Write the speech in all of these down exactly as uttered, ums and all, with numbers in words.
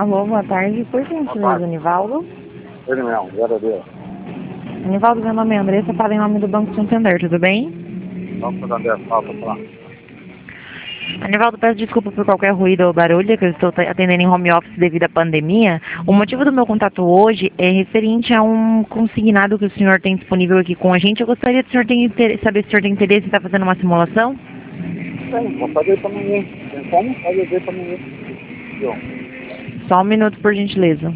Alô, boa tarde. Por gentileza, Anivaldo? Ele mesmo, verdadeiro. Anivaldo, meu nome é Andressa, fala em nome do Banco Santander, tudo bem? Vamos para André, fala para falar. Anivaldo, peço desculpa por qualquer ruído ou barulho, que eu estou atendendo em home office devido à pandemia. O motivo do meu contato hoje é referente a um consignado que o senhor tem disponível aqui com a gente. Eu gostaria de o senhor ter interesse, saber se o senhor tem interesse em estar fazendo uma simulação? Tem, vou fazer para amanhã. Tem como? Pode ver para amanhã. Só um minuto, por gentileza.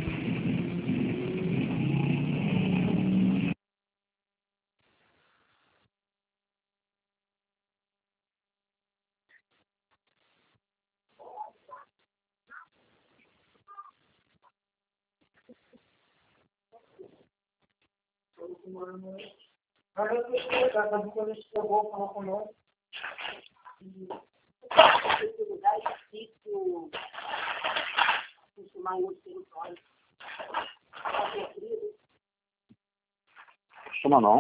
Chama não.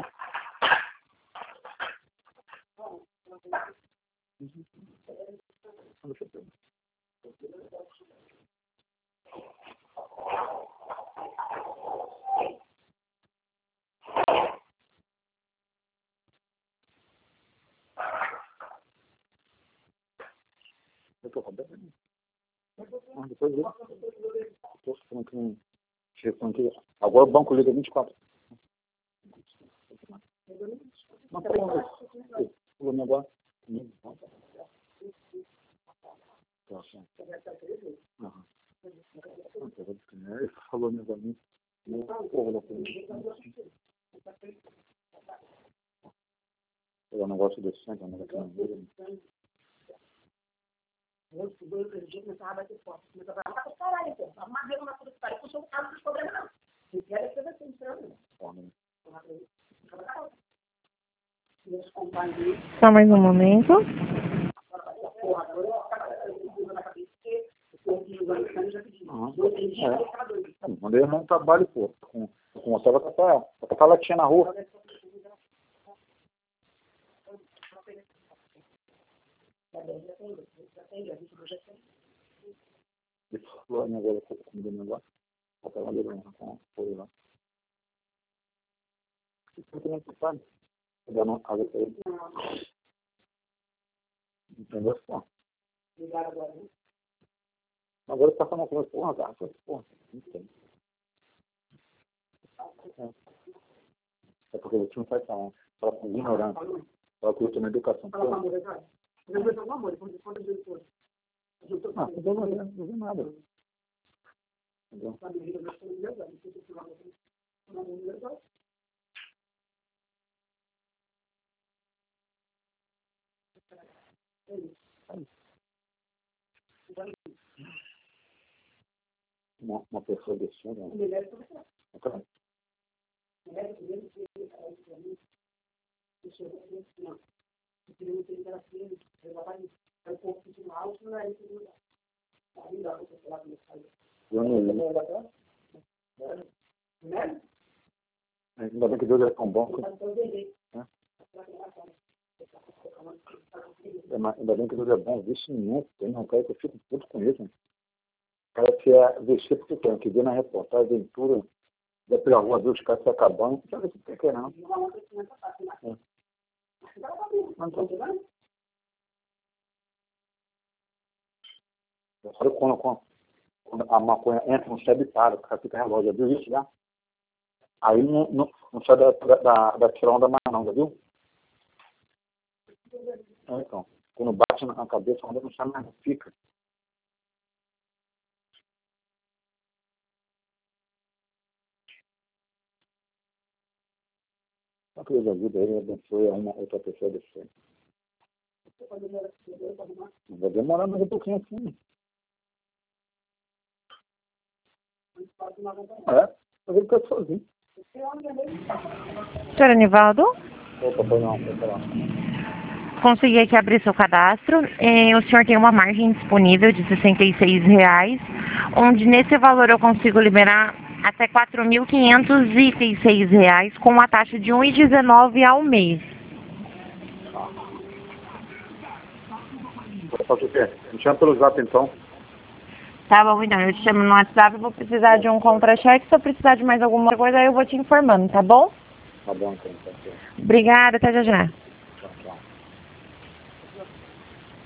Eu tô roubando. Ah, depois eu. Tô falando que não. Chegando aqui. Agora o banco liga vinte e quatro. Não, tá bom. Pulou agora. Ele falou mesmo a mim. Eu não gosto desse sangue, não gosto desse sangue. Eu estudei o dia, começava a bater foto. Começava a falar, mas caralho, pô, a madeira não foi para puxar o carro dos problemas, não. Se quer, você vai ser entrando. Só mais um momento. É. Mandei arrumar um trabalho, pô. Com, com a tela pra catar latinha na rua. Ele falou agora comigo negócio. Vou pegar ele com a folha lá. Isso não tem sabe? Eu não casa pra ele. Entendeu? Agora ele tá falando com porra, cara. Porra, não tem. É porque você não faz falar. Fala com ignorância. Fala com isso na educação. Fala com amor, cara. Não vai falar amor, depois de quando eu digo ah, não deu nada, não deu nada. Entendeu? Uma, uma pessoa deixando. Ok. Ainda bem que Deus é tão bom. Né? Ainda bem que Deus é bom. Vestimento, tem um cara que eu fico puto com isso. Né? O cara que é vestir porque tem, que vê na reportagem, aventura, vai pela rua, ver os caras se acabando. Não sabe o que quer, não. É. Não tô. Olha quando, quando, quando a maconha entra no cérebro e para, o cara fica relógio, já viu isso já? Aí não, não, não sai da, da, da tironda mais não, já viu? É, então, quando bate na cabeça, a onda não sai mais, não fica. Só que Deus ajuda ele, abençoe a uma outra pessoa desse. Não vai demorar mais um pouquinho assim. É, mas ele fica sozinho. Senhor Anivaldo? Opa, foi não, foi falar. Consegui aqui abrir seu cadastro. Eh, o senhor tem uma margem disponível de sessenta e seis reais, onde nesse valor eu consigo liberar até quatro mil quinhentos e seis reais com uma taxa de um real e dezenove centavos ao mês. Vou fazer o quê? Me chama pelo zap então. Tá bom, então, eu te chamo no WhatsApp, eu vou precisar de um contra-cheque, se eu precisar de mais alguma coisa, aí eu vou te informando, tá bom? Tá bom, então. Tá bom. Obrigada, até já já. Tchau, tchau.